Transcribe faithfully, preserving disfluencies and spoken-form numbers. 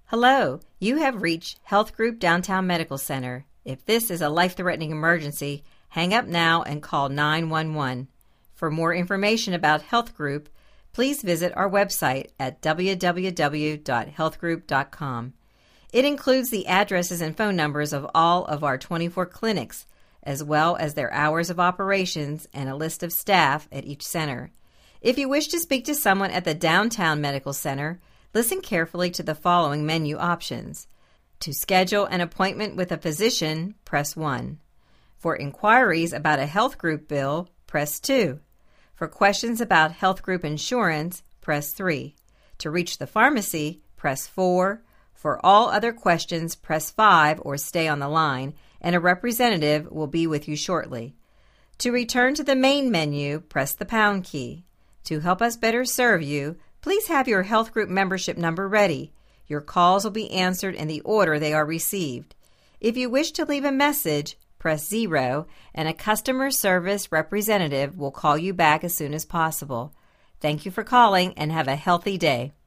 Hello, you have reached Health Group Downtown Medical Center. If this is a life-threatening emergency, hang up now and call nine one one. For more information about Health Group, please visit our website at w w w dot health group dot com. It includes the addresses and phone numbers of all of our twenty-four clinics, as well as their hours of operations and a list of staff at each center. If you wish to speak to someone at the Downtown Medical Center, listen carefully to the following menu options. To schedule an appointment with a physician, press one. For inquiries about a health group bill, press two. For questions about health group insurance, press three. To reach the pharmacy, press four. For all other questions, press five or stay on the line, and a representative will be with you shortly. To return to the main menu, press the pound key. To help us better serve you, please have your health group membership number ready. Your calls will be answered in the order they are received. If you wish to leave a message, press zero, and a customer service representative will call you back as soon as possible. Thank you for calling and have a healthy day.